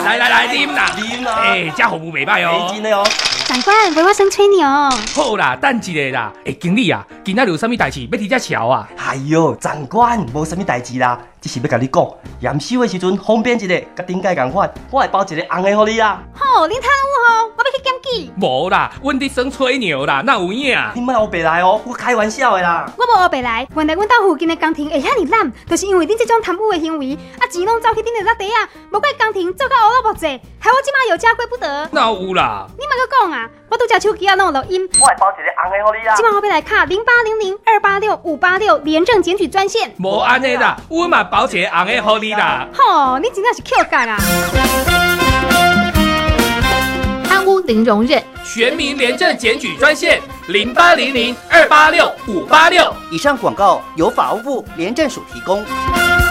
来，啉啦！这服务袂歹哦。 真的哦。 长官，陪我生吹牛。 好啦，等一下啦。经理啊，今仔日有啥物代志要提这桥啊？ 哎呦，长官，无啥物代志啦，只是要甲你讲，验收的时阵方便一个，甲顶届共款，我会包一个红的互你啊。 吼，恁贪污吼，我要去检举。 无啦，阮伫耍吹牛啦，哪有影？ 你莫黑白来哦，我开玩笑的啦。 我无黑白来，原来阮兜附近的工程会遐尔烂，就是因为恁这种贪污的行为，钱拢走去恁的落地啊，无怪工程做到乌落木济，害我即马有家归不得。 哪有啦？ 你莫阁讲啊，我拄只手机啊弄录音。 我会包一个红的互你啊。 即马我要来卡0800-286-586廉政检举专线。 无安尼啦，阮嘛包一个红的互你啦。 吼，你真正是 Q 干啊！ 贪污零容忍， 全民廉政检举专线0800-286-586。 以上广告由法务部廉政署提供。